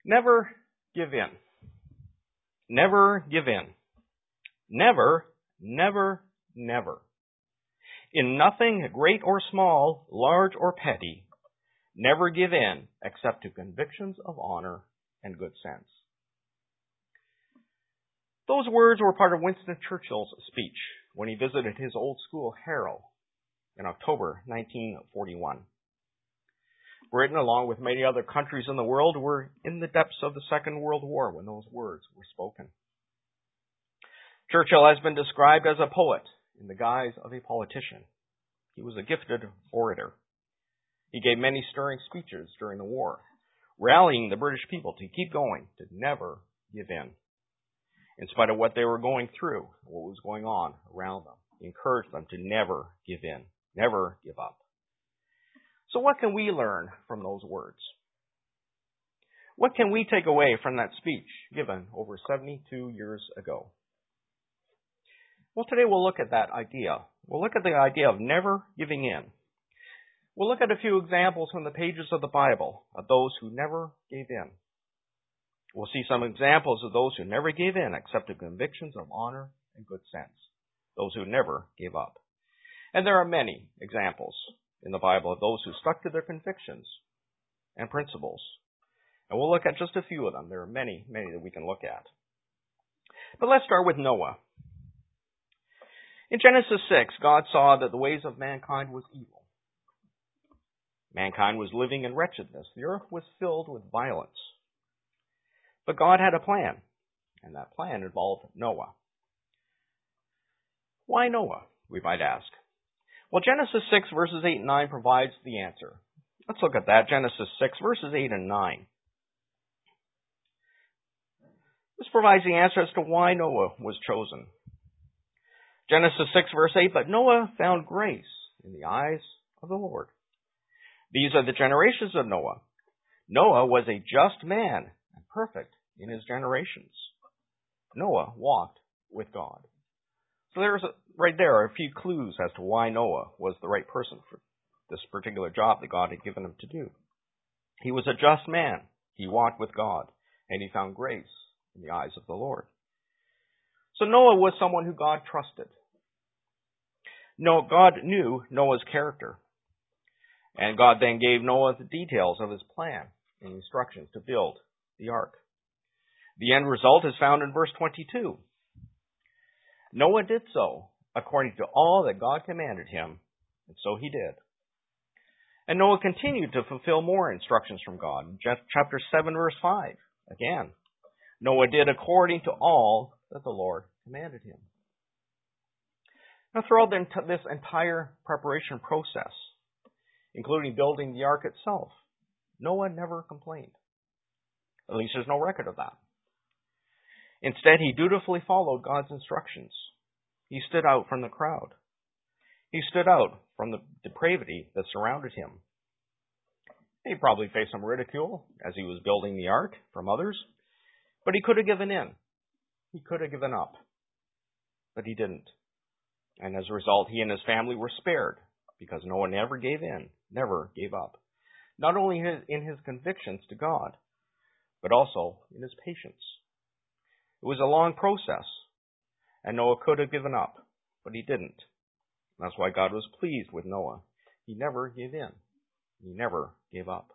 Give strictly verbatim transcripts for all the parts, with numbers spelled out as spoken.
Never give in. Never give in. Never, never, never. In nothing, great or small, large or petty, never give in except to convictions of honor and good sense. Those words were part of Winston Churchill's speech when he visited his old school, Harrow, in October nineteen forty-one. Britain, along with many other countries in the world, were in the depths of the Second World War when those words were spoken. Churchill has been described as a poet in the guise of a politician. He was a gifted orator. He gave many stirring speeches during the war, rallying the British people to keep going, to never give in. In spite of what they were going through, what was going on around them, he encouraged them to never give in, never give up. So what can we learn from those words? What can we take away from that speech given over seventy-two years ago? Well, today we'll look at that idea. We'll look at the idea of never giving in. We'll look at a few examples from the pages of the Bible of those who never gave in. We'll see some examples of those who never gave in except to convictions of honor and good sense. Those who never gave up. And there are many examples in the Bible of those who stuck to their convictions and principles. And we'll look at just a few of them. There are many, many that we can look at. But let's start with Noah. In Genesis six, God saw that the ways of mankind was evil. Mankind was living in wretchedness. The earth was filled with violence. But God had a plan, and that plan involved Noah. Why Noah, we might ask? Well, Genesis six, verses eight and nine provides the answer. Let's look at that. Genesis six, verses eight and nine. This provides the answer as to why Noah was chosen. Genesis six, verse eight, but Noah found grace in the eyes of the Lord. These are the generations of Noah. Noah was a just man and perfect in his generations. Noah walked with God. So there's a, right there are a few clues as to why Noah was the right person for this particular job that God had given him to do. He was a just man. He walked with God, and he found grace in the eyes of the Lord. So Noah was someone who God trusted. No, God knew Noah's character. And God then gave Noah the details of his plan and instructions to build the ark. The end result is found in verse twenty-two. Noah did so according to all that God commanded him, and so he did. And Noah continued to fulfill more instructions from God. In chapter seven, verse five, again, Noah did according to all that the Lord commanded him. Now, throughout this entire preparation process, including building the ark itself, Noah never complained. At least there's no record of that. Instead, he dutifully followed God's instructions. He stood out from the crowd. He stood out from the depravity that surrounded him. He probably faced some ridicule as he was building the ark from others, but he could have given in. He could have given up, but he didn't. And as a result, he and his family were spared because Noah never gave in, never gave up. Not only in his convictions to God, but also in his patience. It was a long process, and Noah could have given up, but he didn't. That's why God was pleased with Noah. He never gave in. He never gave up.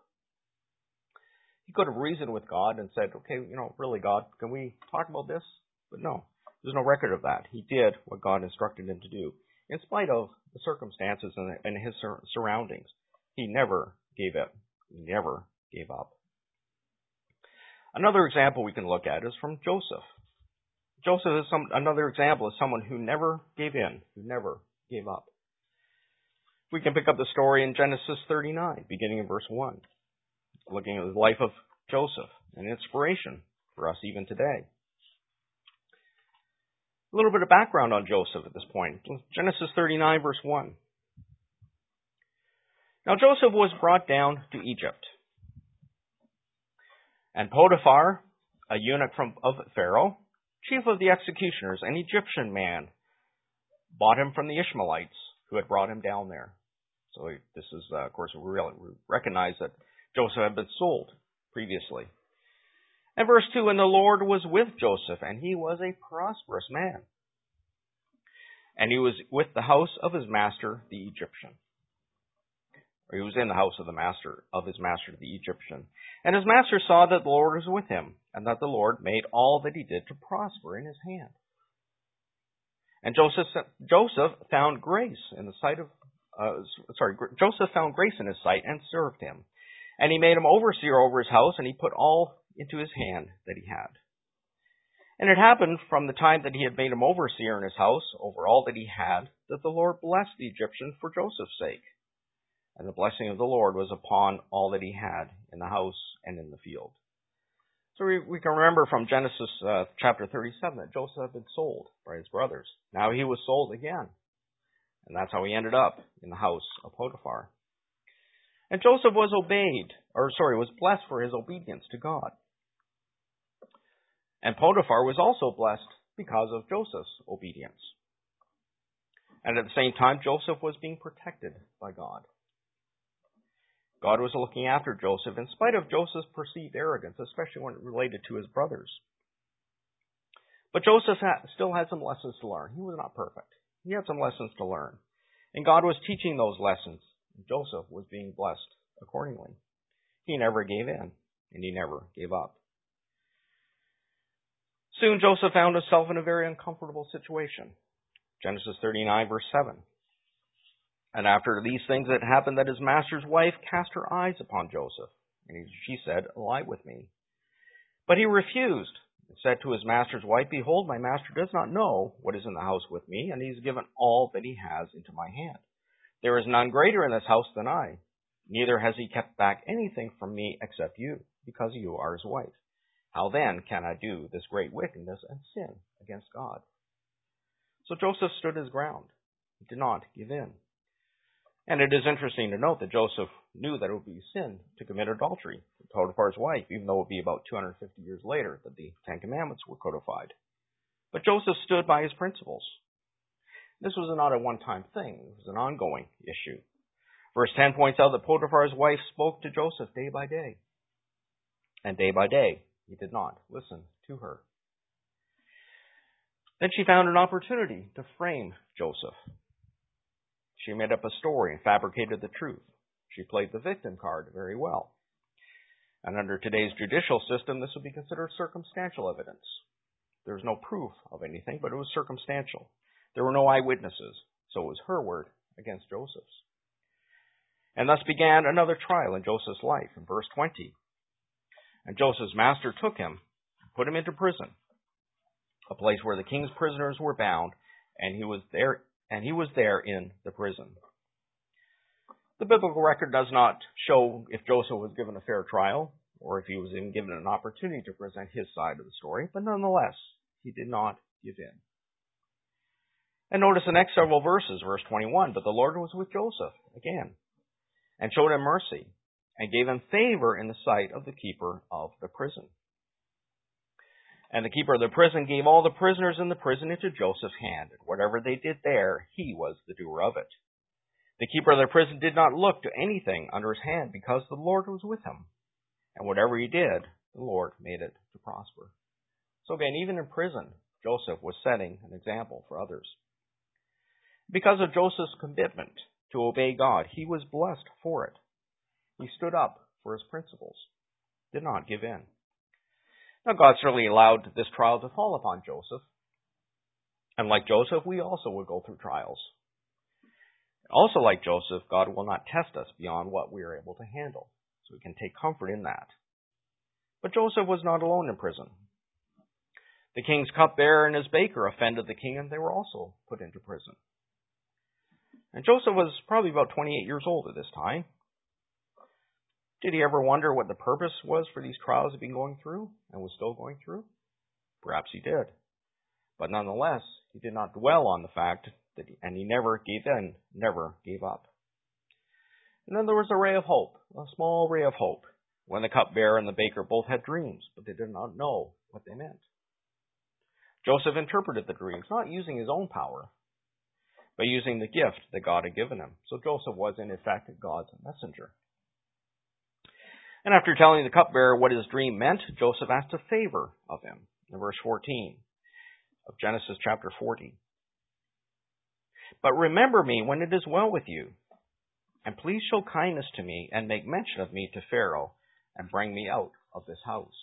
He could have reasoned with God and said, okay, you know, really, God, can we talk about this? But no, there's no record of that. He did what God instructed him to do, in spite of the circumstances and his surroundings. He never gave up. He never gave up. Another example we can look at is from Joseph. Joseph is some, another example of someone who never gave in, who never gave up. We can pick up the story in Genesis thirty-nine, beginning in verse one, looking at the life of Joseph, an inspiration for us even today. A little bit of background on Joseph at this point. Genesis thirty-nine, verse one. Now Joseph was brought down to Egypt. And Potiphar, a eunuch from, of Pharaoh, chief of the executioners, an Egyptian man, bought him from the Ishmaelites who had brought him down there. So this is, uh, of course, we really recognize that Joseph had been sold previously. And verse two, and the Lord was with Joseph, and he was a prosperous man. And he was with the house of his master, the Egyptian. Or he was in the house of the master, of his master, the Egyptian. And his master saw that the Lord was with him, and that the Lord made all that he did to prosper in his hand. And Joseph, Joseph found grace in the sight of, uh, sorry, Joseph found grace in his sight and served him. And he made him overseer over his house, and he put all into his hand that he had. And it happened from the time that he had made him overseer in his house over all that he had, that the Lord blessed the Egyptian for Joseph's sake. And the blessing of the Lord was upon all that he had in the house and in the field. So we, we can remember from Genesis uh, chapter thirty-seven that Joseph had been sold by his brothers. Now he was sold again. And that's how he ended up in the house of Potiphar. And Joseph was obeyed, or sorry, was blessed for his obedience to God. And Potiphar was also blessed because of Joseph's obedience. And at the same time, Joseph was being protected by God. God was looking after Joseph in spite of Joseph's perceived arrogance, especially when it related to his brothers. But Joseph had, still had some lessons to learn. He was not perfect. He had some lessons to learn. And God was teaching those lessons. Joseph was being blessed accordingly. He never gave in, and he never gave up. Soon Joseph found himself in a very uncomfortable situation. Genesis thirty-nine, verse seven. And after these things it happened that his master's wife cast her eyes upon Joseph, and he, she said, lie with me. But he refused, and said to his master's wife, behold, my master does not know what is in the house with me, and he has given all that he has into my hand. There is none greater in this house than I, neither has he kept back anything from me except you, because you are his wife. How then can I do this great wickedness and sin against God? So Joseph stood his ground. He did not give in. And it is interesting to note that Joseph knew that it would be sin to commit adultery with Potiphar's wife, even though it would be about two hundred fifty years later that the Ten Commandments were codified. But Joseph stood by his principles. This was not a one-time thing. It was an ongoing issue. Verse ten points out that Potiphar's wife spoke to Joseph day by day. And day by day, he did not listen to her. Then she found an opportunity to frame Joseph. She made up a story and fabricated the truth. She played the victim card very well. And under today's judicial system, this would be considered circumstantial evidence. There was no proof of anything, but it was circumstantial. There were no eyewitnesses, so it was her word against Joseph's. And thus began another trial in Joseph's life in verse twenty. And Joseph's master took him and put him into prison, a place where the king's prisoners were bound, and he was there and he was there in the prison. The biblical record does not show if Joseph was given a fair trial, or if he was even given an opportunity to present his side of the story, but nonetheless, he did not give in. And notice the next several verses, verse twenty-one, but the Lord was with Joseph again, and showed him mercy, and gave him favor in the sight of the keeper of the prison. And the keeper of the prison gave all the prisoners in the prison into Joseph's hand, and whatever they did there, he was the doer of it. The keeper of the prison did not look to anything under his hand, because the Lord was with him. And whatever he did, the Lord made it to prosper. So again, even in prison, Joseph was setting an example for others. Because of Joseph's commitment to obey God, he was blessed for it. He stood up for his principles, did not give in. Now, God certainly allowed this trial to fall upon Joseph. And like Joseph, we also will go through trials. Also like Joseph, God will not test us beyond what we are able to handle. So we can take comfort in that. But Joseph was not alone in prison. The king's cupbearer and his baker offended the king, and they were also put into prison. And Joseph was probably about twenty-eight years old at this time. Did he ever wonder what the purpose was for these trials he'd been going through and was still going through? Perhaps he did. But nonetheless, he did not dwell on the fact, that he, and he never gave in, never gave up. And then there was a ray of hope, a small ray of hope, when the cupbearer and the baker both had dreams, but they did not know what they meant. Joseph interpreted the dreams, not using his own power, but using the gift that God had given him. So Joseph was, in effect, God's messenger. And after telling the cupbearer what his dream meant, Joseph asked a favor of him in verse fourteen of Genesis chapter forty. But remember me when it is well with you, and please show kindness to me and make mention of me to Pharaoh and bring me out of this house.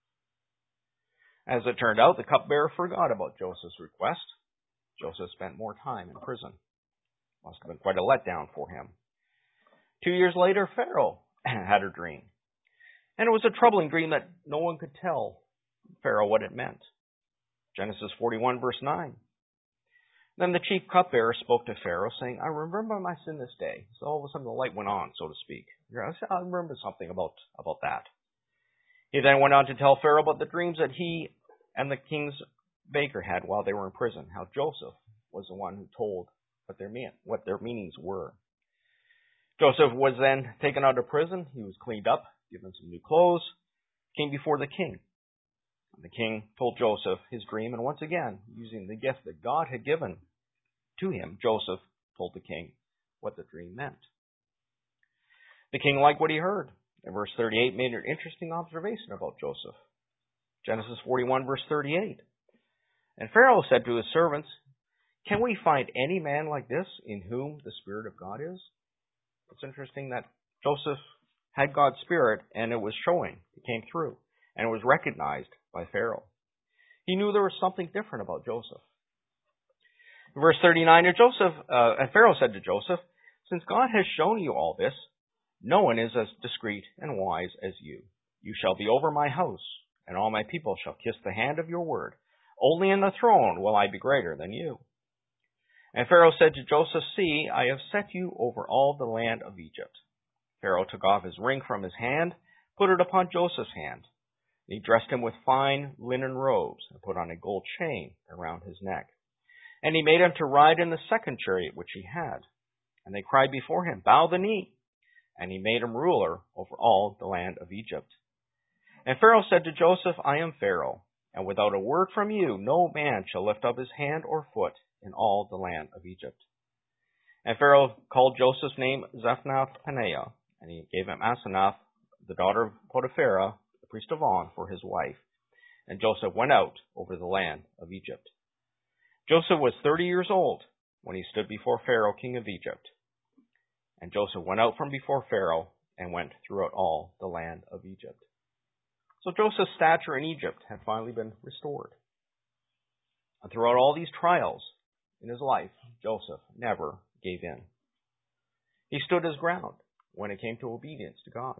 As it turned out, the cupbearer forgot about Joseph's request. Joseph spent more time in prison. Must have been quite a letdown for him. Two years later, Pharaoh had a dream. And it was a troubling dream that no one could tell Pharaoh what it meant. Genesis forty-one, verse nine. Then the chief cupbearer spoke to Pharaoh, saying, I remember my sin this day. So all of a sudden the light went on, so to speak. I remember something about, about that. He then went on to tell Pharaoh about the dreams that he and the king's baker had while they were in prison, how Joseph was the one who told what their, mean, what their meanings were. Joseph was then taken out of prison. He was cleaned up, given some new clothes, came before the king. The king told Joseph his dream, and once again, using the gift that God had given to him, Joseph told the king what the dream meant. The king liked what he heard. And verse thirty-eight made an interesting observation about Joseph. Genesis forty-one, verse thirty-eight. And Pharaoh said to his servants, can we find any man like this in whom the Spirit of God is? It's interesting that Joseph had God's Spirit, and it was showing. It came through, and it was recognized by Pharaoh. He knew there was something different about Joseph. In verse thirty-nine, and Joseph, uh, and Pharaoh said to Joseph, since God has shown you all this, no one is as discreet and wise as you. You shall be over my house, and all my people shall kiss the hand of your word. Only in the throne will I be greater than you. And Pharaoh said to Joseph, see, I have set you over all the land of Egypt. Pharaoh took off his ring from his hand, put it upon Joseph's hand. He dressed him with fine linen robes, and put on a gold chain around his neck. And he made him to ride in the second chariot which he had. And they cried before him, bow the knee. And he made him ruler over all the land of Egypt. And Pharaoh said to Joseph, I am Pharaoh, and without a word from you, no man shall lift up his hand or foot in all the land of Egypt. And Pharaoh called Joseph's name Zaphnath-Paneah, and he gave him Asenath, the daughter of Potiphera, the priest of On, for his wife. And Joseph went out over the land of Egypt. Joseph was thirty years old when he stood before Pharaoh, king of Egypt. And Joseph went out from before Pharaoh and went throughout all the land of Egypt. So Joseph's stature in Egypt had finally been restored. And throughout all these trials in his life, Joseph never gave in. He stood his ground when it came to obedience to God.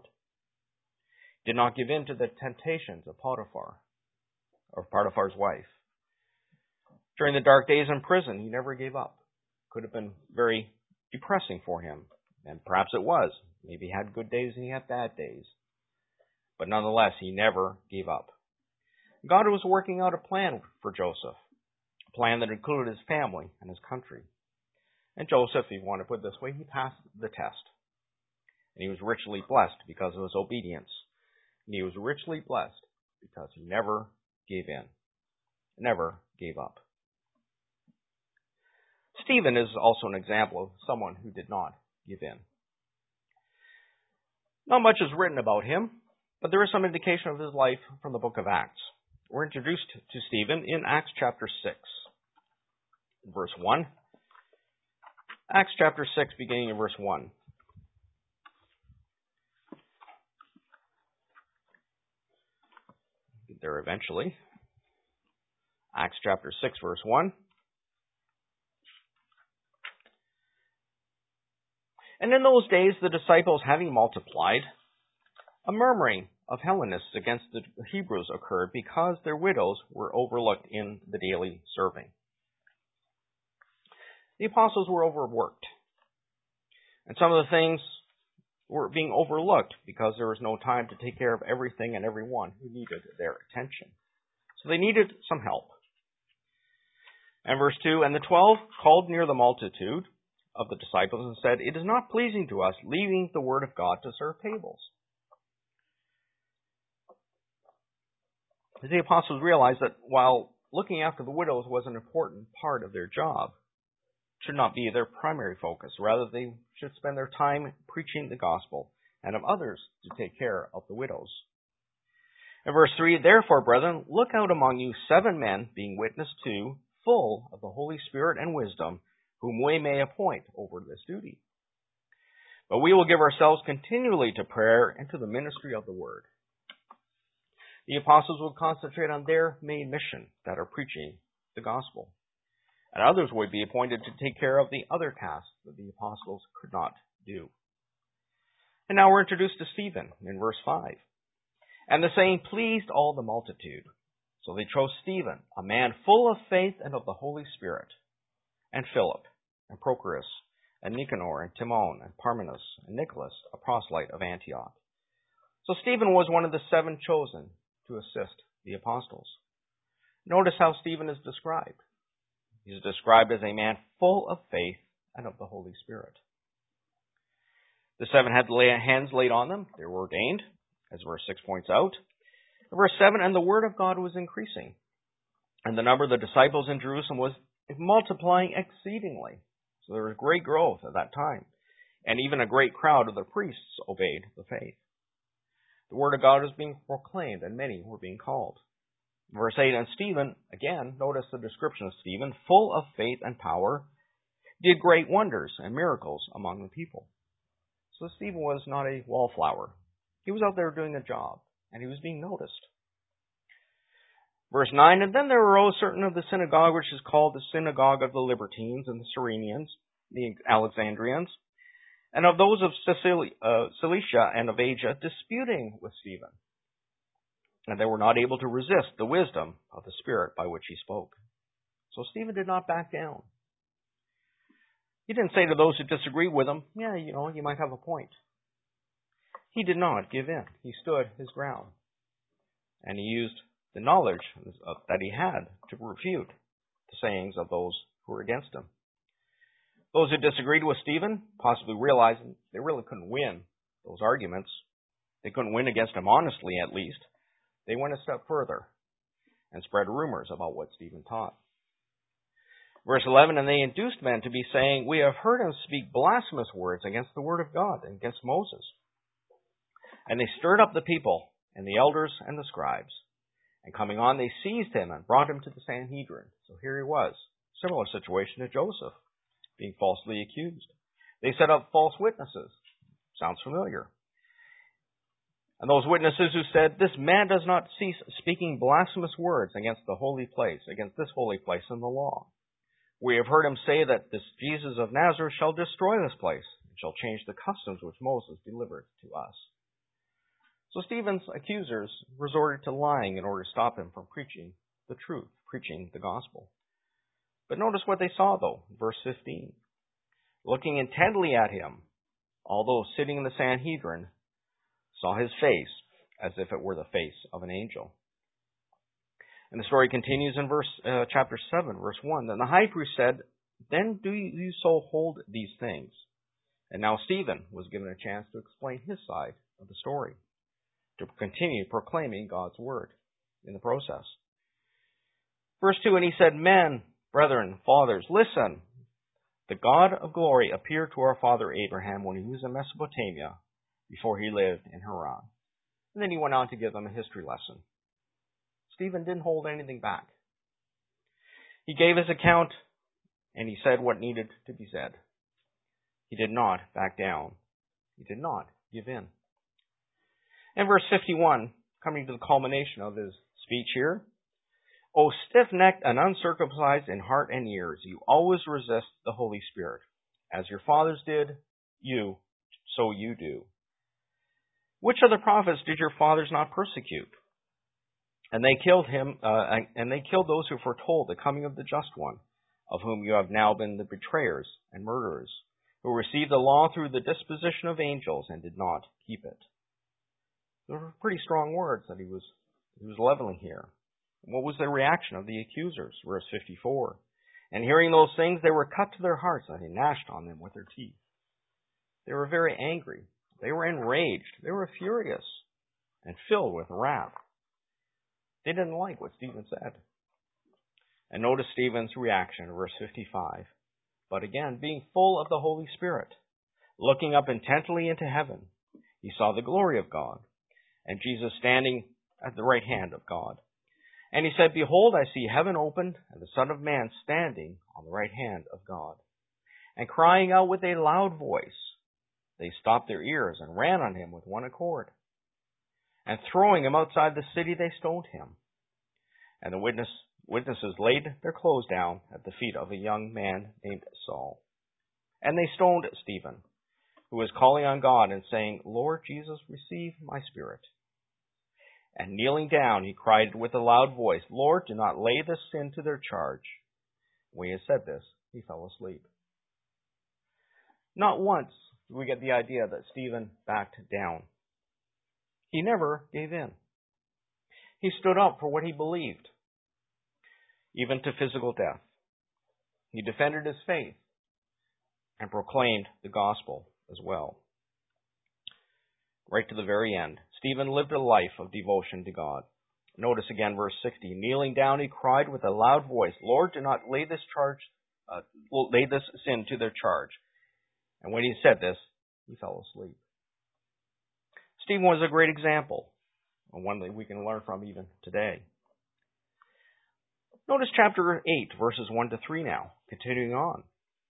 He did not give in to the temptations of Potiphar, or Potiphar's wife. During the dark days in prison, he never gave up. Could have been very depressing for him. And perhaps it was. Maybe he had good days and he had bad days. But nonetheless, he never gave up. God was working out a plan for Joseph. A plan that included his family and his country. And Joseph, if you want to put it this way, he passed the test. And he was richly blessed because of his obedience. And he was richly blessed because he never gave in. Never gave up. Stephen is also an example of someone who did not give in. Not much is written about him, but there is some indication of his life from the book of Acts. We're introduced to Stephen in Acts chapter six, verse one. Acts chapter six, beginning in verse one. Get there eventually. Acts chapter six, verse one. And in those days the disciples having multiplied, a murmuring of Hellenists against the Hebrews occurred because their widows were overlooked in the daily serving. The apostles were overworked. And some of the things were being overlooked because there was no time to take care of everything and everyone who needed their attention. So they needed some help. And verse two, and the twelve called near the multitude of the disciples and said, it is not pleasing to us leaving the word of God to serve tables. The apostles realized that while looking after the widows was an important part of their job, it should not be their primary focus. Rather, they should spend their time preaching the gospel and of others to take care of the widows. In verse three, therefore, brethren, look out among you seven men, being witnessed to, full of the Holy Spirit and wisdom, whom we may appoint over this duty. But we will give ourselves continually to prayer and to the ministry of the word. The apostles will concentrate on their main mission, that of preaching the gospel. And others would be appointed to take care of the other tasks that the apostles could not do. And now we're introduced to Stephen in verse five. And the saying pleased all the multitude. So they chose Stephen, a man full of faith and of the Holy Spirit, and Philip, and Prochorus, and Nicanor, and Timon, and Parmenas, and Nicholas, a proselyte of Antioch. So Stephen was one of the seven chosen to assist the apostles. Notice how Stephen is described. He is described as a man full of faith and of the Holy Spirit. The seven had hands laid on them. They were ordained, as verse six points out. Verse seven, and the word of God was increasing, and the number of the disciples in Jerusalem was multiplying exceedingly. So there was great growth at that time, and even a great crowd of the priests obeyed the faith. The word of God was being proclaimed, and many were being called. Verse eight, and Stephen, again, notice the description of Stephen, full of faith and power, did great wonders and miracles among the people. So Stephen was not a wallflower. He was out there doing a job, and he was being noticed. Verse nine, and then there arose certain of the synagogue, which is called the synagogue of the Libertines and the Cyrenians, the Alexandrians, and of those of Cilicia, uh, Cilicia and of Asia, disputing with Stephen. And they were not able to resist the wisdom of the Spirit by which he spoke. So Stephen did not back down. He didn't say to those who disagreed with him, yeah, you know, you might have a point. He did not give in. He stood his ground. And he used the knowledge that he had to refute the sayings of those who were against him. Those who disagreed with Stephen, possibly realizing they really couldn't win those arguments, they couldn't win against him honestly at least, they went a step further and spread rumors about what Stephen taught. Verse eleven, and they induced men to be saying, we have heard him speak blasphemous words against the word of God and against Moses. And they stirred up the people and the elders and the scribes. And coming on, they seized him and brought him to the Sanhedrin. So here he was. Similar situation to Joseph, being falsely accused. They set up false witnesses. Sounds familiar. And those witnesses who said, this man does not cease speaking blasphemous words against the holy place, against this holy place in the law. We have heard him say that this Jesus of Nazareth shall destroy this place, and shall change the customs which Moses delivered to us. So Stephen's accusers resorted to lying in order to stop him from preaching the truth, preaching the gospel. But notice what they saw, though, verse fifteen. Looking intently at him, all those sitting in the Sanhedrin saw his face as if it were the face of an angel. And the story continues in verse uh, chapter seven, verse one. Then the high priest said, then do you so hold these things? And now Stephen was given a chance to explain his side of the story, to continue proclaiming God's word in the process. Verse two, and he said, men, brethren, fathers, listen. The God of glory appeared to our father Abraham when he was in Mesopotamia, before he lived in Haran. And then he went on to give them a history lesson. Stephen didn't hold anything back. He gave his account, and he said what needed to be said. He did not back down. He did not give in. In verse fifty-one, coming to the culmination of his speech here, O stiff-necked and uncircumcised in heart and ears, you always resist the Holy Spirit. As your fathers did, you, so you do. Which of the prophets did your fathers not persecute? And they killed him, uh, and they killed those who foretold the coming of the just one, of whom you have now been the betrayers and murderers, who received the law through the disposition of angels and did not keep it. Those were pretty strong words that he was he was leveling here. What was the reaction of the accusers? Verse fifty-four. And hearing those things, they were cut to their hearts, and they gnashed on them with their teeth. They were very angry. They were enraged. They were furious and filled with wrath. They didn't like what Stephen said. And notice Stephen's reaction in verse fifty-five. But again, being full of the Holy Spirit, looking up intently into heaven, he saw the glory of God, and Jesus standing at the right hand of God. And he said, Behold, I see heaven opened, and the Son of Man standing on the right hand of God. And crying out with a loud voice, they stopped their ears and ran on him with one accord. And throwing him outside the city, they stoned him. And the witness, witnesses laid their clothes down at the feet of a young man named Saul. And they stoned Stephen, who was calling on God and saying, Lord Jesus, receive my spirit. And kneeling down, he cried with a loud voice, Lord, do not lay this sin to their charge. When he had said this, he fell asleep. Not once do we get the idea that Stephen backed down. He never gave in. He stood up for what he believed, even to physical death. He defended his faith and proclaimed the gospel as well. Right to the very end, Stephen lived a life of devotion to God. Notice again verse sixty. Kneeling down, he cried with a loud voice, Lord, do not lay this charge, uh, lay this sin to their charge. And when he said this, he fell asleep. Stephen was a great example, and one that we can learn from even today. Notice chapter eight, verses one to three now, continuing on.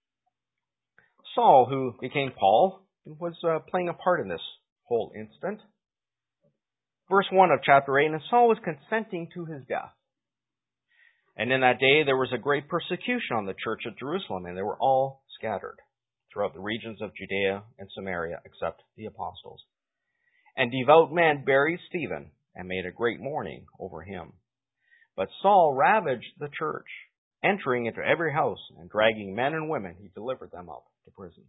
Saul, who became Paul, was uh, playing a part in this whole incident. Verse one of chapter eight, and Saul was consenting to his death. And in that day there was a great persecution on the church at Jerusalem, and they were all scattered throughout the regions of Judea and Samaria, except the apostles. And devout men buried Stephen, and made a great mourning over him. But Saul ravaged the church, entering into every house, and dragging men and women, he delivered them up to prison.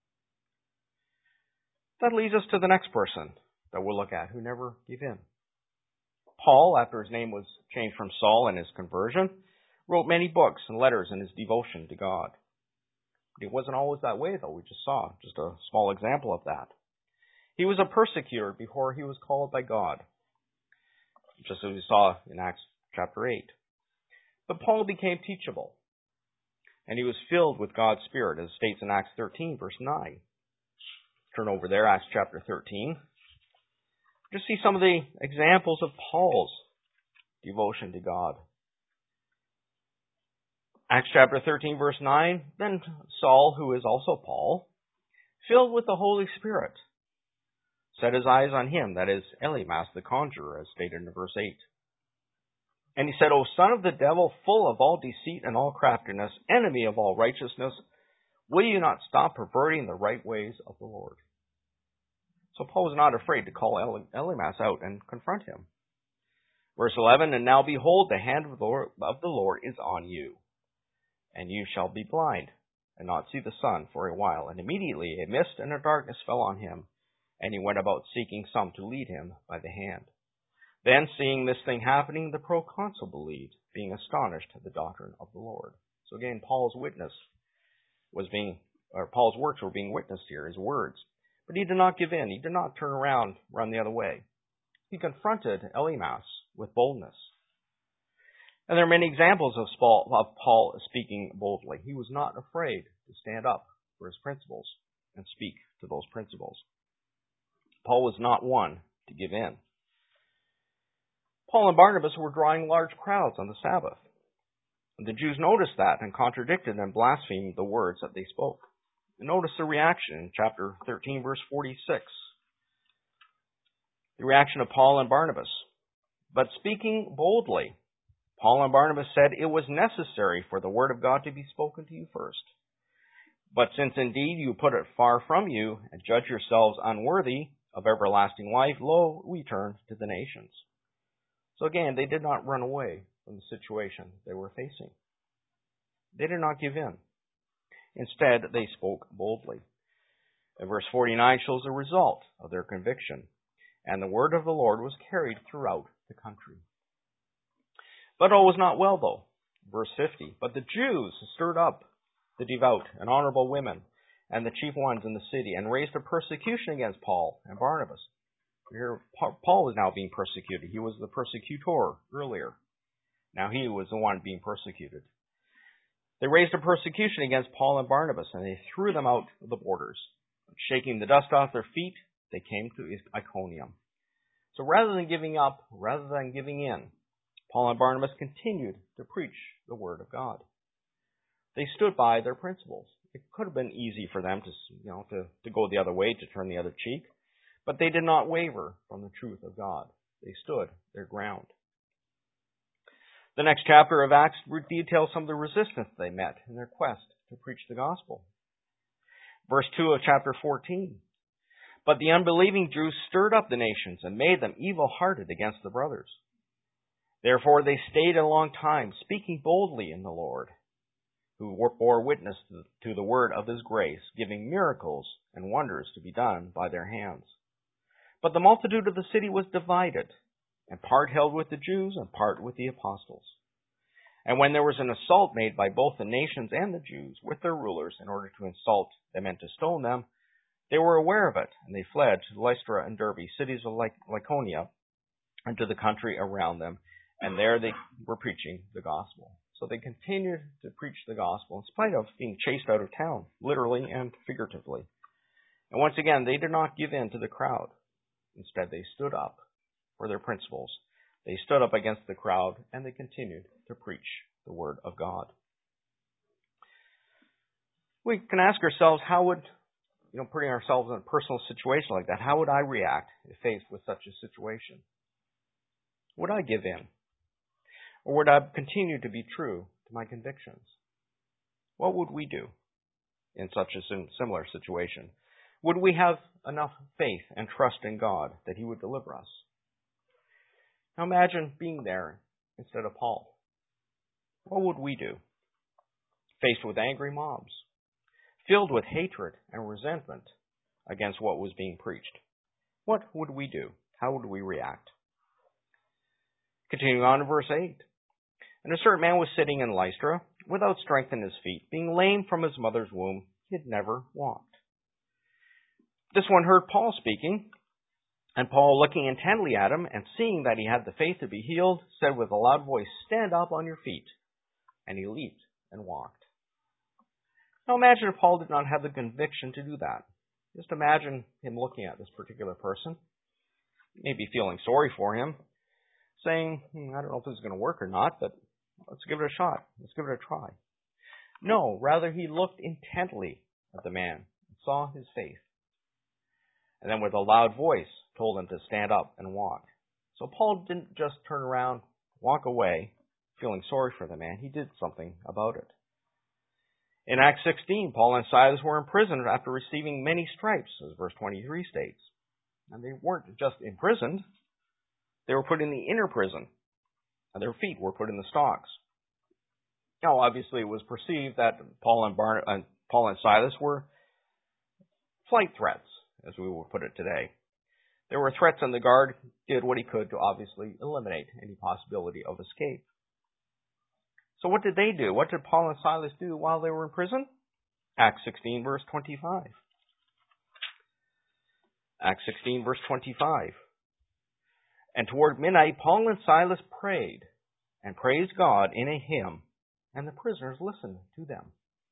That leads us to the next person that we'll look at, who never gave in. Paul, after his name was changed from Saul in his conversion, wrote many books and letters in his devotion to God. But it wasn't always that way, though. We just saw just a small example of that. He was a persecutor before he was called by God, just as we saw in Acts chapter eight. But Paul became teachable, and he was filled with God's Spirit, as it states in Acts thirteen, verse nine. Turn over there, Acts chapter thirteen. Just see some of the examples of Paul's devotion to God. Acts chapter thirteen, verse nine. Then Saul, who is also Paul, filled with the Holy Spirit, set his eyes on him, that is, Elymas the conjurer, as stated in verse eight. And he said, O son of the devil, full of all deceit and all craftiness, enemy of all righteousness, will you not stop perverting the right ways of the Lord? So Paul was not afraid to call Elymas out and confront him. Verse eleven, And now behold, the hand of the Lord, of the Lord is on you, and you shall be blind, and not see the sun for a while. And immediately a mist and a darkness fell on him, and he went about seeking some to lead him by the hand. Then, seeing this thing happening, the proconsul believed, being astonished at the doctrine of the Lord. So again, Paul's witness was being, or Paul's works were being witnessed here, his words. But he did not give in. He did not turn around, run the other way. He confronted Elymas with boldness. And there are many examples of Paul speaking boldly. He was not afraid to stand up for his principles and speak to those principles. Paul was not one to give in. Paul and Barnabas were drawing large crowds on the Sabbath. The Jews noticed that and contradicted and blasphemed the words that they spoke. Notice the reaction in chapter thirteen, verse forty-six. The reaction of Paul and Barnabas. But speaking boldly, Paul and Barnabas said, It was necessary for the word of God to be spoken to you first. But since indeed you put it far from you, and judge yourselves unworthy of everlasting life, lo, we turn to the nations. So again, they did not run away from the situation they were facing. They did not give in. Instead, they spoke boldly. And verse forty-nine shows the result of their conviction. And the word of the Lord was carried throughout the country. But all was not well, though. Verse fifty, But the Jews stirred up the devout and honorable women and the chief ones in the city, and raised a persecution against Paul and Barnabas. Here, Paul was now being persecuted. He was the persecutor earlier. Now he was the one being persecuted. They raised a persecution against Paul and Barnabas, and they threw them out of the borders, shaking the dust off their feet they came to Iconium. So rather than giving up, rather than giving in, Paul and Barnabas continued to preach the word of God. They stood by their principles. It could have been easy for them to, you know, to, to go the other way, to turn the other cheek, but they did not waver from the truth of God. They stood their ground. The next chapter of Acts details some of the resistance they met in their quest to preach the gospel. Verse two of chapter fourteen. But the unbelieving Jews stirred up the nations and made them evil-hearted against the brothers. Therefore they stayed a long time, speaking boldly in the Lord, who bore witness to the word of his grace, giving miracles and wonders to be done by their hands. But the multitude of the city was divided, and part held with the Jews and part with the apostles. And when there was an assault made by both the nations and the Jews with their rulers in order to insult them and to stone them, they were aware of it, and they fled to Lystra and Derbe, cities of Lycaonia, and to the country around them, and there they were preaching the gospel. So they continued to preach the gospel in spite of being chased out of town, literally and figuratively. And once again, they did not give in to the crowd. Instead, they stood up for their principles. They stood up against the crowd, and they continued to preach the word of God. We can ask ourselves, how would, you know, putting ourselves in a personal situation like that, how would I react if faced with such a situation? Would I give in? Or would I continue to be true to my convictions? What would we do in such a similar situation? Would we have enough faith and trust in God that He would deliver us? Now imagine being there instead of Paul. What would we do? Faced with angry mobs, filled with hatred and resentment against what was being preached. What would we do? How would we react? Continuing on to verse eight. And a certain man was sitting in Lystra, without strength in his feet, being lame from his mother's womb. He had never walked. This one heard Paul speaking, and Paul, looking intently at him and seeing that he had the faith to be healed, said with a loud voice, "Stand up on your feet." And he leaped and walked. Now imagine if Paul did not have the conviction to do that. Just imagine him looking at this particular person, maybe feeling sorry for him, saying, hmm, I don't know if this is going to work or not, but let's give it a shot. Let's give it a try. No, rather he looked intently at the man and saw his faith. And then with a loud voice told him to stand up and walk. So Paul didn't just turn around, walk away, feeling sorry for the man. He did something about it. In Acts sixteen, Paul and Silas were imprisoned after receiving many stripes, as verse twenty-three states. And they weren't just imprisoned. They were put in the inner prison, and their feet were put in the stocks. Now, obviously, it was perceived that Paul and, Barn- uh, Paul and Silas were flight threats, as we would put it today. There were threats, and the guard did what he could to obviously eliminate any possibility of escape. So what did they do? What did Paul and Silas do while they were in prison? Acts sixteen, verse twenty-five. Acts sixteen, verse twenty-five. And toward midnight, Paul and Silas prayed and praised God in a hymn, and the prisoners listened to them.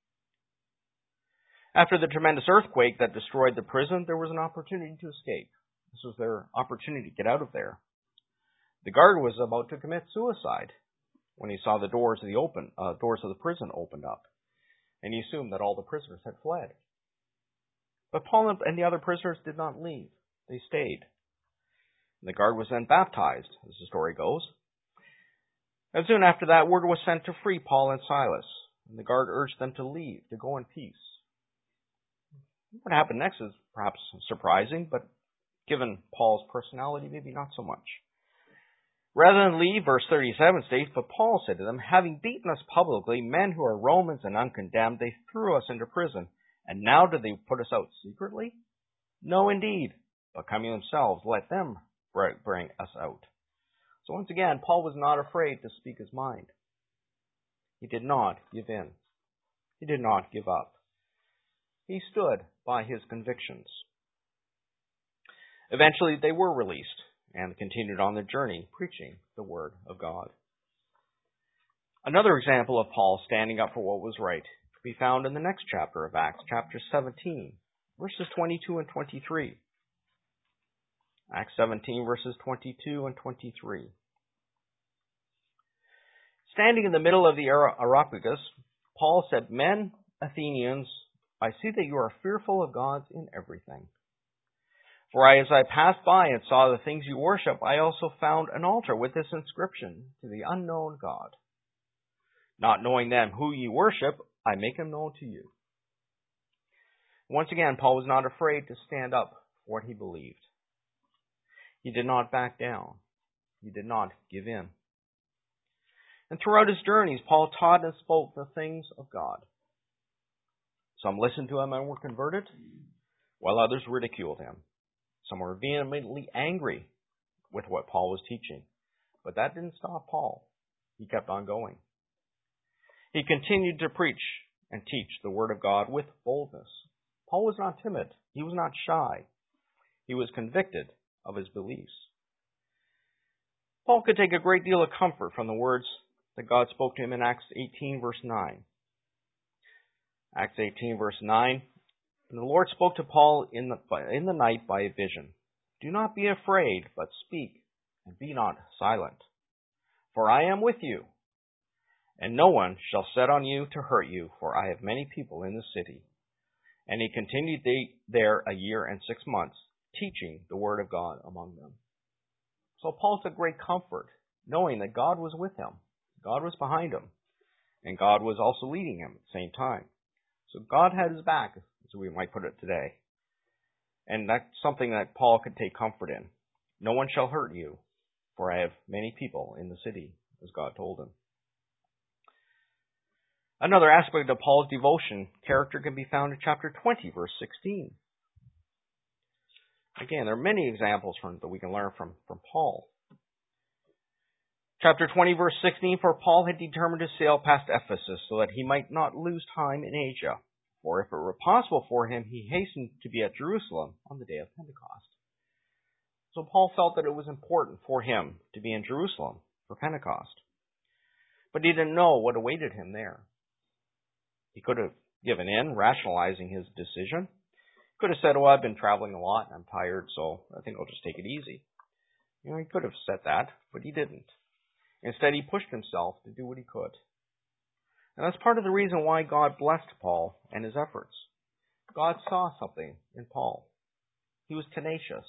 After the tremendous earthquake that destroyed the prison, there was an opportunity to escape. This was their opportunity to get out of there. The guard was about to commit suicide when he saw the doors of the open uh, doors of the prison opened up, and he assumed that all the prisoners had fled. But Paul and the other prisoners did not leave. They stayed. And the guard was then baptized, as the story goes. And soon after that, word was sent to free Paul and Silas, and the guard urged them to leave, to go in peace. What happened next is perhaps surprising, but given Paul's personality, maybe not so much. Rather than leave, verse thirty-seven states, but Paul said to them, having beaten us publicly, men who are Romans and uncondemned, they threw us into prison. And now do they put us out secretly? No, indeed. But coming themselves, let them bring us out. So once again, Paul was not afraid to speak his mind. He did not give in. He did not give up. He stood by his convictions. Eventually, they were released and continued on their journey, preaching the word of God. Another example of Paul standing up for what was right can be found in the next chapter of Acts, chapter seventeen, verses twenty-two and twenty-three. Acts seventeen, verses twenty-two and twenty-three. Standing in the middle of the Areopagus, Paul said, "Men, Athenians, I see that you are fearful of gods in everything. For I, as I passed by and saw the things you worship, I also found an altar with this inscription, to the unknown God. Not knowing then who ye worship, I make him known to you." Once again, Paul was not afraid to stand up for what he believed. He did not back down. He did not give in. And throughout his journeys, Paul taught and spoke the things of God. Some listened to him and were converted, while others ridiculed him. Some were vehemently angry with what Paul was teaching. But that didn't stop Paul. He kept on going. He continued to preach and teach the Word of God with boldness. Paul was not timid. He was not shy. He was convicted of his beliefs. Paul could take a great deal of comfort from the words that God spoke to him in Acts eighteen, verse nine. Acts eighteen, verse nine. "And the Lord spoke to Paul in the, in the night by a vision. Do not be afraid, but speak, and be not silent. For I am with you, and no one shall set on you to hurt you, for I have many people in the city." And he continued there a year and six months, teaching the Word of God among them. So Paul took great comfort, knowing that God was with him. God was behind him. And God was also leading him at the same time. So God had his back, as we might put it today. And that's something that Paul could take comfort in. No one shall hurt you, for I have many people in the city, as God told him. Another aspect of Paul's devotion character can be found in chapter twenty, verse sixteen. Again, there are many examples from, that we can learn from, from Paul. Chapter twenty, verse sixteen, "For Paul had determined to sail past Ephesus, so that he might not lose time in Asia. For if it were possible for him, he hastened to be at Jerusalem on the day of Pentecost." So Paul felt that it was important for him to be in Jerusalem for Pentecost. But he didn't know what awaited him there. He could have given in, rationalizing his decision. He could have said, "Oh, I've been traveling a lot and I'm tired, so I think I'll just take it easy." You know, he could have said that, but he didn't. Instead, he pushed himself to do what he could. And that's part of the reason why God blessed Paul and his efforts. God saw something in Paul. He was tenacious.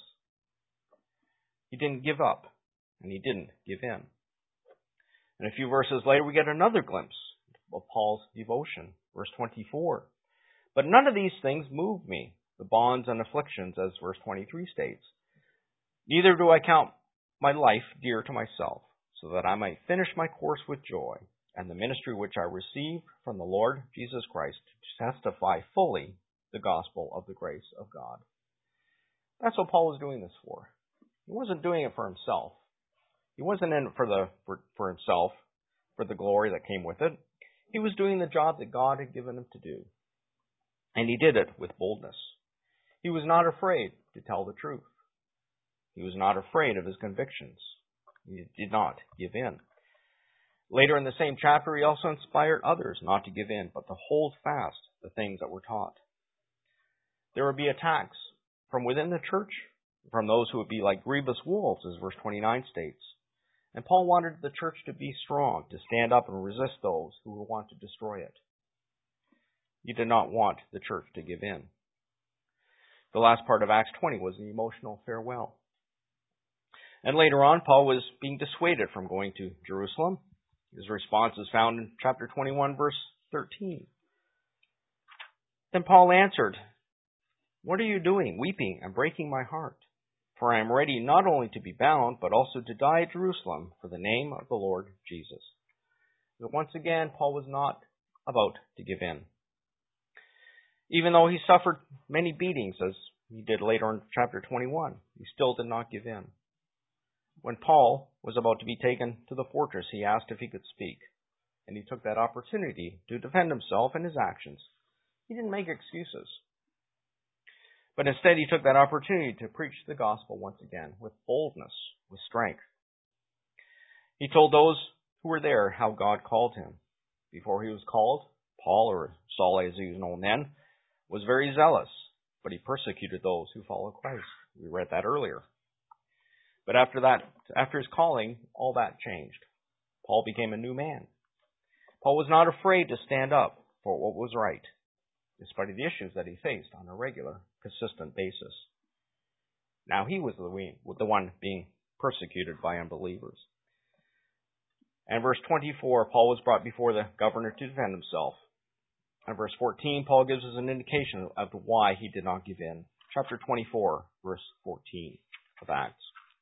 He didn't give up, and he didn't give in. And a few verses later, we get another glimpse of Paul's devotion. Verse twenty-four. "But none of these things move me, the bonds and afflictions," as verse twenty-three states. "Neither do I count my life dear to myself, so that I might finish my course with joy, and the ministry which I received from the Lord Jesus Christ, to testify fully the gospel of the grace of God." That's what Paul was doing this for. He wasn't doing it for himself. He wasn't in it for the for, for himself, for the glory that came with it. He was doing the job that God had given him to do. And he did it with boldness. He was not afraid to tell the truth. He was not afraid of his convictions. He did not give in. Later in the same chapter, he also inspired others not to give in, but to hold fast the things that were taught. There would be attacks from within the church, from those who would be like grievous wolves, as verse twenty-nine states. And Paul wanted the church to be strong, to stand up and resist those who would want to destroy it. He did not want the church to give in. The last part of Acts twenty was the emotional farewell. And later on, Paul was being dissuaded from going to Jerusalem. His response is found in chapter twenty-one, verse thirteen. Then Paul answered, "What are you doing, weeping and breaking my heart? For I am ready not only to be bound, but also to die at Jerusalem for the name of the Lord Jesus." But once again, Paul was not about to give in. Even though he suffered many beatings, as he did later in chapter twenty-one, he still did not give in. When Paul was about to be taken to the fortress, he asked if he could speak, and he took that opportunity to defend himself and his actions. He didn't make excuses. But instead, he took that opportunity to preach the gospel once again with boldness, with strength. He told those who were there how God called him. Before he was called, Paul, or Saul as he was known then, was very zealous, but he persecuted those who followed Christ. We read that earlier. But after that, after his calling, all that changed. Paul became a new man. Paul was not afraid to stand up for what was right, despite the issues that he faced on a regular, consistent basis. Now he was the one being persecuted by unbelievers. And verse twenty-four, Paul was brought before the governor to defend himself. And verse fourteen, Paul gives us an indication of why he did not give in. Chapter twenty-four, verse fourteen of Acts.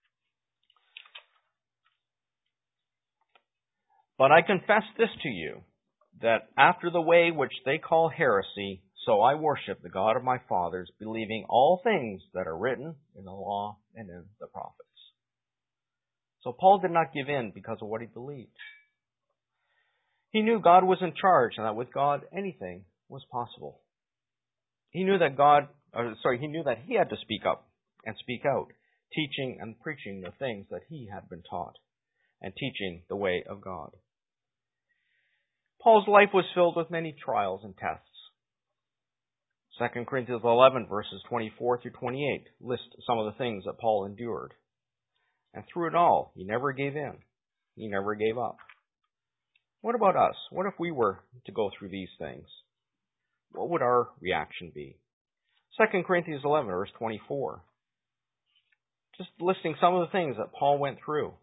But I confess this to you, that after the way which they call heresy, so I worship the God of my fathers, believing all things that are written in the law and in the prophets. So Paul did not give in because of what he believed. He knew God was in charge and that with God anything was possible. He knew that God, or sorry, he knew that he had to speak up and speak out, teaching and preaching the things that he had been taught, and teaching the way of God. Paul's life was filled with many trials and tests. Second Corinthians eleven, verses twenty-four through twenty-eight, list some of the things that Paul endured. And through it all, he never gave in. He never gave up. What about us? What if we were to go through these things? What would our reaction be? Second Corinthians eleven, verse twenty-four. Just listing some of the things that Paul went through.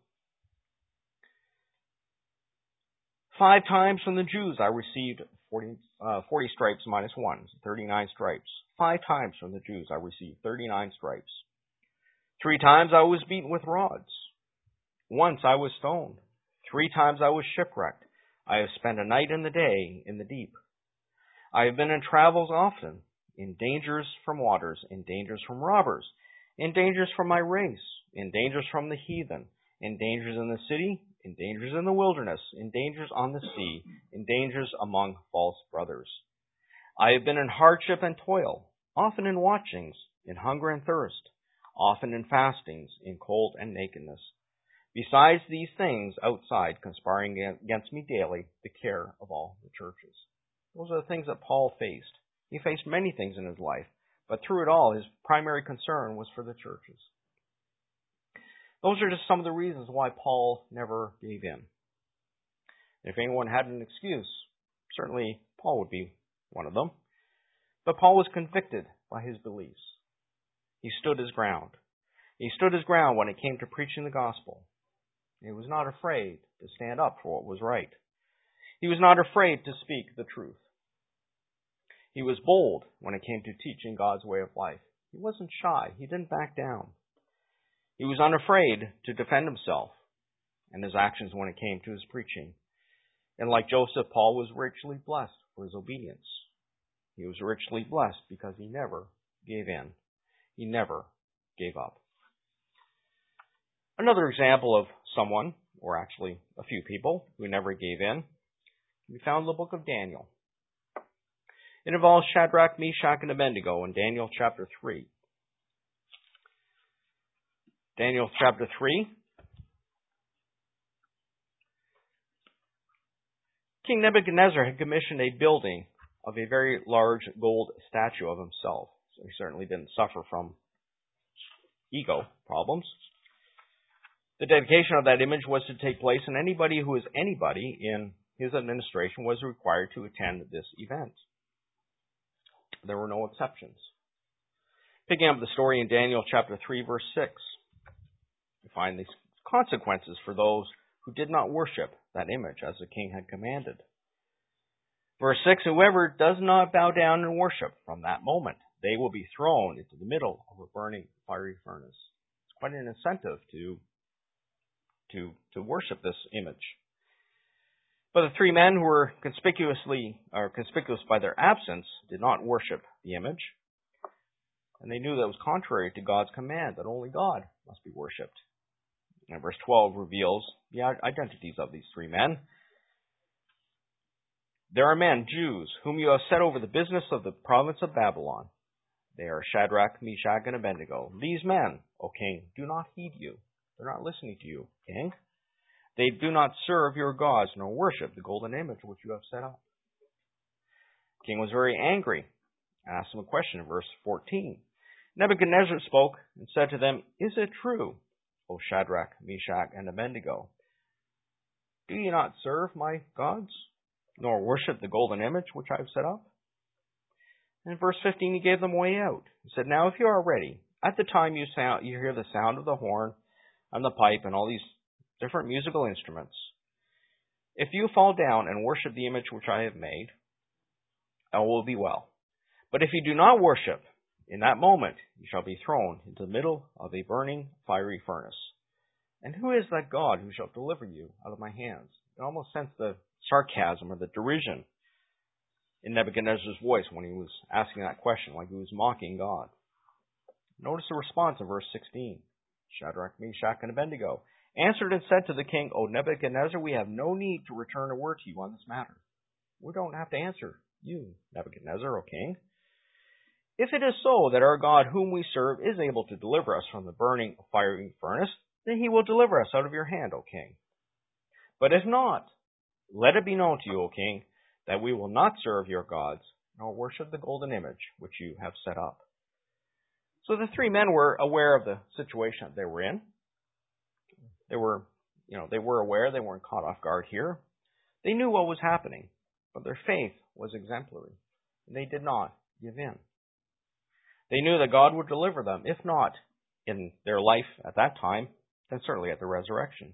Five times from the Jews I received forty, uh, forty stripes minus one, thirty-nine stripes. Five times from the Jews I received thirty-nine stripes. Three times I was beaten with rods. Once I was stoned. Three times I was shipwrecked. I have spent a night and a day in the deep. I have been in travels often, in dangers from waters, in dangers from robbers, in dangers from my race, in dangers from the heathen, in dangers in the city, in dangers in the wilderness, in dangers on the sea, in dangers among false brothers. I have been in hardship and toil, often in watchings, in hunger and thirst, often in fastings, in cold and nakedness. Besides these things outside conspiring against me daily, the care of all the churches. Those are the things that Paul faced. He faced many things in his life, but through it all, his primary concern was for the churches. Those are just some of the reasons why Paul never gave in. If anyone had an excuse, certainly Paul would be one of them. But Paul was convicted by his beliefs. He stood his ground. He stood his ground when it came to preaching the gospel. He was not afraid to stand up for what was right. He was not afraid to speak the truth. He was bold when it came to teaching God's way of life. He wasn't shy. He didn't back down. He was unafraid to defend himself and his actions when it came to his preaching. And like Joseph, Paul was richly blessed for his obedience. He was richly blessed because he never gave in. He never gave up. Another example of someone, or actually a few people, who never gave in, we found in the book of Daniel. It involves Shadrach, Meshach, and Abednego in Daniel chapter three. Daniel chapter three. King Nebuchadnezzar had commissioned a building of a very large gold statue of himself. So he certainly didn't suffer from ego problems. The dedication of that image was to take place, and anybody who was anybody in his administration was required to attend this event. There were no exceptions. Picking up the story in Daniel chapter three, verse six, we find these consequences for those who did not worship that image as the king had commanded. Verse six, whoever does not bow down and worship from that moment, they will be thrown into the middle of a burning fiery furnace. It's quite an incentive to, to, to worship this image. But the three men who were conspicuously or conspicuous by their absence did not worship the image. And they knew that it was contrary to God's command that only God must be worshipped. And verse twelve reveals the identities of these three men. There are men, Jews, whom you have set over the business of the province of Babylon. They are Shadrach, Meshach, and Abednego. These men, O king, do not heed you. They're not listening to you, king. They do not serve your gods nor worship the golden image which you have set up. The king was very angry and asked them a question in verse fourteen. Nebuchadnezzar spoke and said to them, Is it true, O Shadrach, Meshach, and Abednego, do ye not serve my gods, nor worship the golden image which I have set up? And in verse fifteen, he gave them a way out. He said, Now if you are ready, at the time you sound, you hear the sound of the horn and the pipe and all these different musical instruments, if you fall down and worship the image which I have made, all will be well. But if you do not worship, in that moment you shall be thrown into the middle of a burning fiery furnace. And who is that God who shall deliver you out of my hands? You can almost sense the sarcasm or the derision in Nebuchadnezzar's voice when he was asking that question, like he was mocking God. Notice the response in verse sixteen. Shadrach, Meshach, and Abednego answered and said to the king, O Nebuchadnezzar, we have no need to return a word to you on this matter. We don't have to answer you, Nebuchadnezzar, O king. If it is so that our God whom we serve is able to deliver us from the burning fiery furnace, then he will deliver us out of your hand, O king. But if not, let it be known to you, O king, that we will not serve your gods, nor worship the golden image which you have set up. So the three men were aware of the situation that they were in. They were, you know, they were aware, they weren't caught off guard here. They knew what was happening, but their faith was exemplary, and they did not give in. They knew that God would deliver them, if not in their life at that time, then certainly at the resurrection.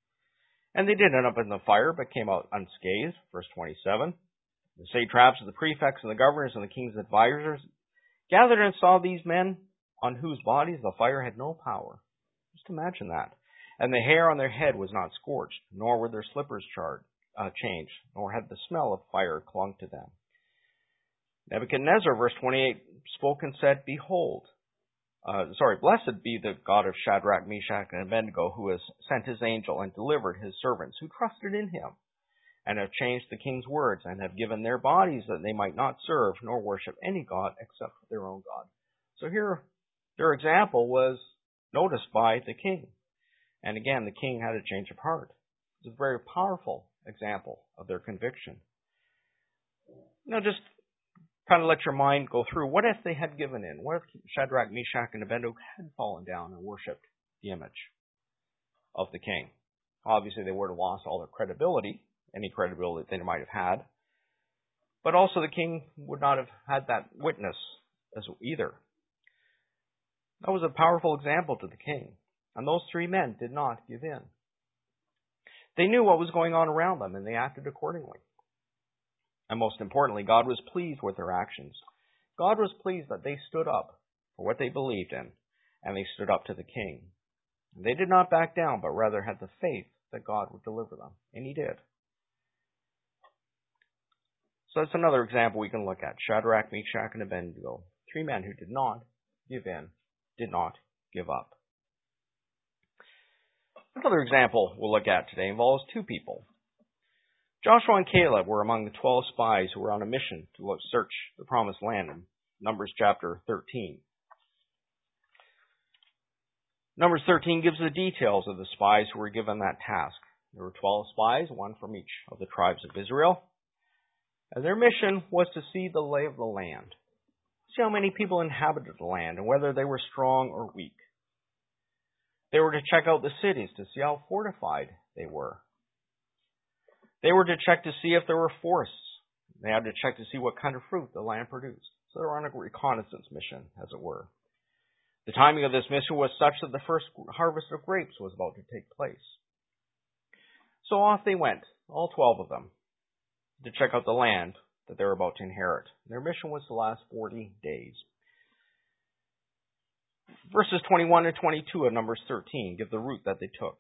And they did end up in the fire, but came out unscathed. Verse twenty-seven. The satraps, the prefects, and the governors, and the king's advisors gathered and saw these men on whose bodies the fire had no power. Just imagine that. And the hair on their head was not scorched, nor were their slippers charred, uh, changed, nor had the smell of fire clung to them. Nebuchadnezzar, verse twenty-eight, spoke and said, Behold, uh, sorry, blessed be the God of Shadrach, Meshach, and Abednego, who has sent his angel and delivered his servants who trusted in him, and have changed the king's words, and have given their bodies that they might not serve nor worship any god except their own God. So here, their example was noticed by the king. And again, the king had a change of heart. It's a very powerful example of their conviction. Now just kind of let your mind go through. What if they had given in? What if Shadrach, Meshach, and Abednego had fallen down and worshipped the image of the king? Obviously, they would have lost all their credibility, any credibility they might have had. But also the king would not have had that witness as either. That was a powerful example to the king. And those three men did not give in. They knew what was going on around them, and they acted accordingly. And most importantly, God was pleased with their actions. God was pleased that they stood up for what they believed in, and they stood up to the king. They did not back down, but rather had the faith that God would deliver them. And he did. So that's another example we can look at. Shadrach, Meshach, and Abednego. Three men who did not give in, did not give up. Another example we'll look at today involves two people. Joshua and Caleb were among the twelve spies who were on a mission to search the promised land in Numbers chapter thirteen. Numbers thirteen gives the details of the spies who were given that task. There were twelve spies, one from each of the tribes of Israel. And their mission was to see the lay of the land, see how many people inhabited the land and whether they were strong or weak. They were to check out the cities to see how fortified they were. They were to check to see if there were forests. They had to check to see what kind of fruit the land produced. So they were on a reconnaissance mission, as it were. The timing of this mission was such that the first harvest of grapes was about to take place. So off they went, all twelve of them, to check out the land that they were about to inherit. Their mission was to last forty days. Verses twenty-one and twenty-two of Numbers thirteen give the route that they took.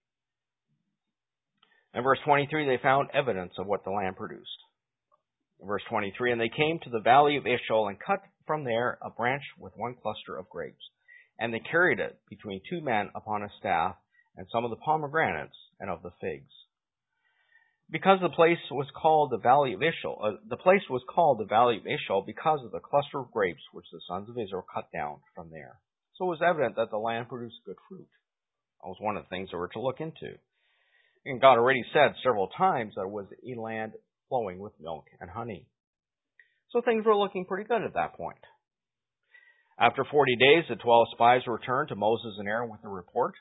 In verse twenty-three, they found evidence of what the land produced. In verse twenty-three, and they came to the valley of Ishol and cut from there a branch with one cluster of grapes. And they carried it between two men upon a staff, and some of the pomegranates and of the figs. Because the place was called the valley of Ishol, uh, the place was called the valley of Ishol because of the cluster of grapes which the sons of Israel cut down from there. So it was evident that the land produced good fruit. That was one of the things they were to look into. And God already said several times that it was a land flowing with milk and honey. So things were looking pretty good at that point. After forty days, the twelve spies returned to Moses and Aaron with a report.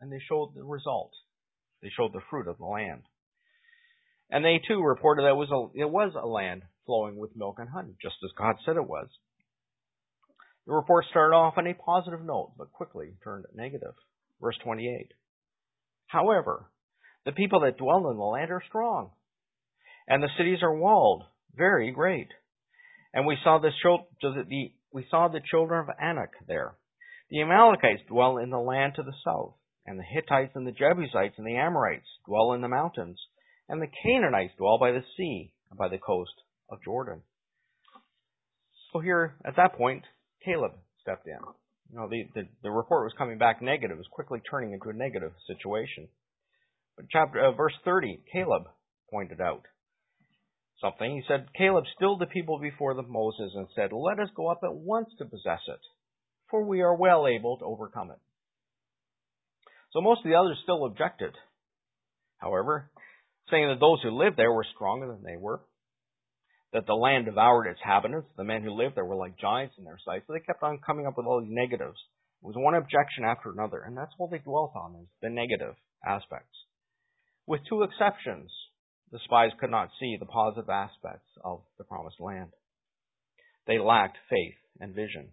and they showed the result. They showed the fruit of the land. And they too reported that it was a, it was a land flowing with milk and honey, just as God said it was. The report started off on a positive note, but quickly turned negative. Verse twenty-eight. However, the people that dwell in the land are strong, and the cities are walled, very great. And we saw the we saw the children of Anak there. The Amalekites dwell in the land to the south, and the Hittites and the Jebusites and the Amorites dwell in the mountains, and the Canaanites dwell by the sea and by the coast of Jordan. So here, at that point, Caleb stepped in. You know, the, the, the report was coming back negative. It was quickly turning into a negative situation. But chapter uh, verse thirty, Caleb pointed out something. He said, Caleb stilled the people before the Moses and said, let us go up at once to possess it, for we are well able to overcome it. So most of the others still objected, however, saying that those who lived there were stronger than they were, that the land devoured its inhabitants, the men who lived there were like giants in their sight. So they kept on coming up with all these negatives. It was one objection after another, and that's what they dwelt on, is the negative aspects. With two exceptions, the spies could not see the positive aspects of the promised land. They lacked faith and vision.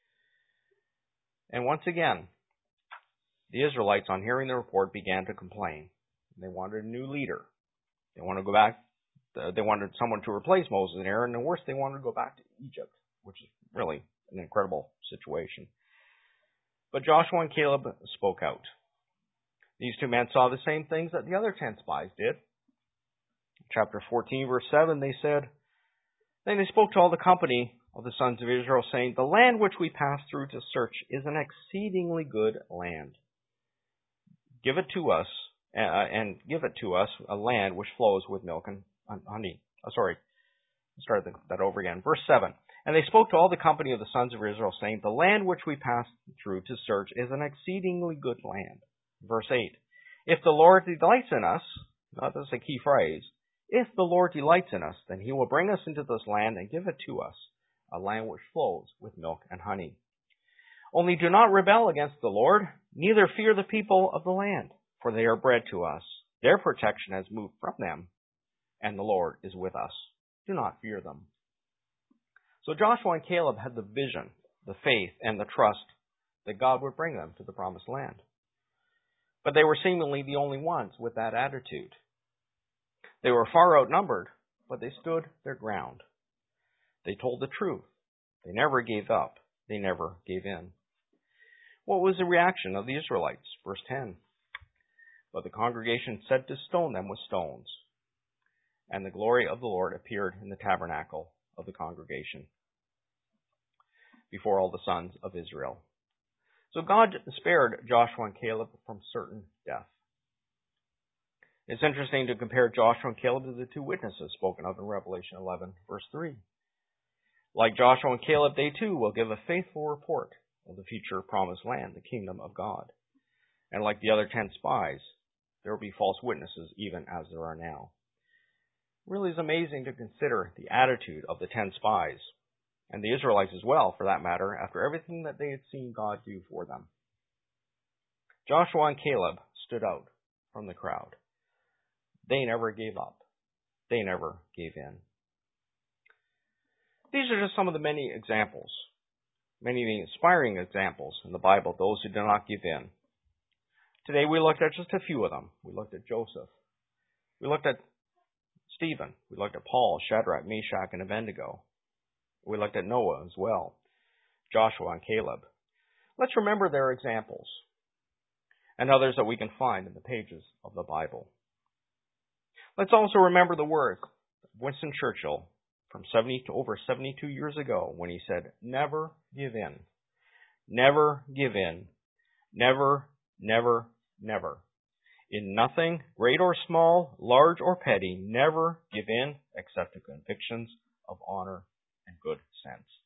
And once again, the Israelites, on hearing the report, began to complain. They wanted a new leader. They wanted to go back. They wanted someone to replace Moses and Aaron, and worse, they wanted to go back to Egypt, which is really an incredible situation. But Joshua and Caleb spoke out. These two men saw the same things that the other ten spies did. Chapter fourteen, verse seven, they said, Then they spoke to all the company of the sons of Israel, saying, The land which we passed through to search is an exceedingly good land. Give it to us, uh, and give it to us, a land which flows with milk and honey. Oh, sorry, start that over again. Verse seven. And they spoke to all the company of the sons of Israel, saying, The land which we passed through to search is an exceedingly good land. Verse eight. If the Lord delights in us, now this is a key phrase, if the Lord delights in us, then he will bring us into this land and give it to us, a land which flows with milk and honey. Only do not rebel against the Lord, neither fear the people of the land, for they are bread to us. Their protection has moved from them, and the Lord is with us. Do not fear them. So Joshua and Caleb had the vision, the faith, and the trust that God would bring them to the promised land. But they were seemingly the only ones with that attitude. They were far outnumbered, but they stood their ground. They told the truth. They never gave up. They never gave in. What was the reaction of the Israelites? Verse ten. But the congregation said to stone them with stones. And the glory of the Lord appeared in the tabernacle of the congregation before all the sons of Israel. So God spared Joshua and Caleb from certain death. It's interesting to compare Joshua and Caleb to the two witnesses spoken of in Revelation eleven, verse three. Like Joshua and Caleb, they too will give a faithful report of the future promised land, the kingdom of God. And like the other ten spies, there will be false witnesses even as there are now. It really is amazing to consider the attitude of the ten spies, and the Israelites as well, for that matter, after everything that they had seen God do for them. Joshua and Caleb stood out from the crowd. They never gave up. They never gave in. These are just some of the many examples, many of the inspiring examples in the Bible, those who did not give in. Today we looked at just a few of them. We looked at Joseph. We looked at Stephen. We looked at Paul, Shadrach, Meshach, and Abednego. We looked at Noah as well, Joshua and Caleb. Let's remember their examples and others that we can find in the pages of the Bible. Let's also remember the words of Winston Churchill from seventy to over seventy-two years ago when he said, never give in. Never give in. Never, never, never. In nothing, great or small, large or petty, never give in except to convictions of honor and good sense.